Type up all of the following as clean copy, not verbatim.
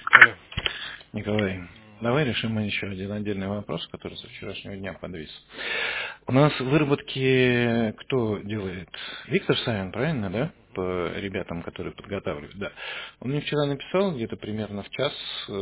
Алло. Николай, давай решим мы еще один отдельный вопрос, который со вчерашнего дня подвис. У нас выработки кто делает? Виктор Савин, правильно, да? По ребятам, которые подготавливают, да. Он мне вчера написал где-то примерно в час,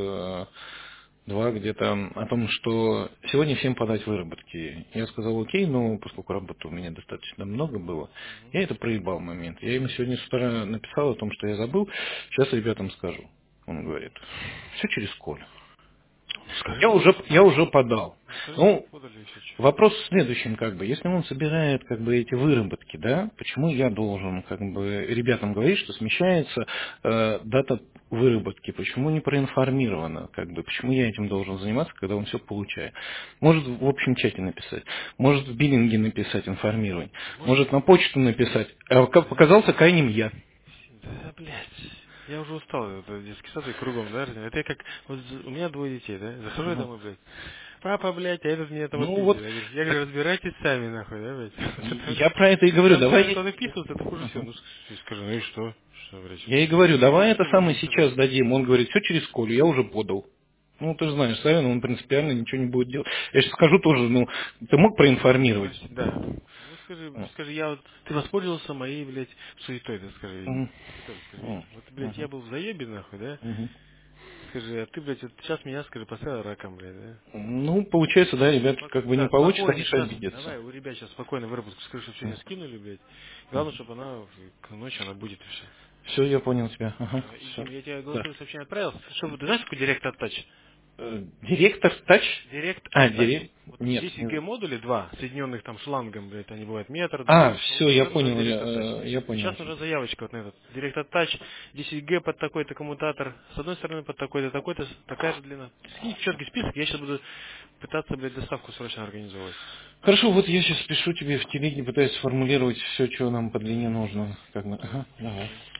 два где-то о том, что сегодня всем подать выработки. Я сказал окей, но поскольку работы у меня достаточно много было, я это проебал момент. Я ему сегодня с утра написал о том, что я забыл, сейчас ребятам скажу. Он говорит, все через Колю. Ну, скажи, Я уже подал. ну, скажи, чтобы Ну, подали еще что. вопрос в следующем, как бы, если он собирает, как бы, эти выработки, да, почему я должен, как бы, ребятам говорить, что смещается дата выработки, почему не проинформировано, как бы, почему я этим должен заниматься, когда он все получает. Может, в общем чате написать, может, в биллинге написать информирование, Может, может, на почту написать, а как да, показался крайним я. да, блядь. Я уже устал, это детский сад и кругом, да? Это я как, вот у меня двое детей, да? Захожу я Мгм. домой, блядь. Папа, блядь, а этот меня там Ну вот, отпиздил. Я говорю, разбирайтесь сами, нахуй, да, блядь? я про это и говорю, Там давай. сами кто написывается, это хуже всего. Ну, скажи, ну и что? Что, блядь, Я ей говорю, давай это что мне самое будешь сказать? сейчас дадим. Он говорит, все через Колю, я уже подал. Ну, ты же знаешь, Савин, он принципиально ничего не будет делать. Я сейчас скажу тоже, ну, ты мог проинформировать? Значит, да. Ну скажи, я вот ты воспользовался моей, блядь, суетой, да, скажи. Мгм. Тоже скажи. Мгм. Вот, блядь, я Мгм. был в заебе, нахуй, да? Мгм. Скажи, а ты, блядь, вот сейчас меня, скажи, поставил раком, блядь, да? Ну, получается, да, ребятки как бы не Да, получится, они спокойно, же сейчас, обидятся. давай, у ребят сейчас спокойно выработку, скажи, чтобы сегодня скинули, блядь. Главное, чтобы она к ночи она будет и все. Все, я понял тебя. Ага, И, все. Дим, я тебе Да. голосовое сообщение отправил, чтобы, ты знаешь, такой директ оттач? Директор тач? Директ А, оттач. директ? Вот Нет. 10 Г модули, два, соединенных там шлангом, блядь, они бывают метр, А, двух, все, вот я это называется понял, директ оттач. я И понял сейчас тебя. нужна заявочка вот на этот. Директ оттач, 10 Г под такой-то коммутатор, с одной стороны под такой-то, такой-то, такая же длина. Скинь четкий список, я сейчас буду пытаться, блядь, доставку срочно организовывать. Хорошо, вот я сейчас пишу тебе в телеге, пытаюсь сформулировать все, что нам по длине нужно. Как бы. Давай. Ага, давай.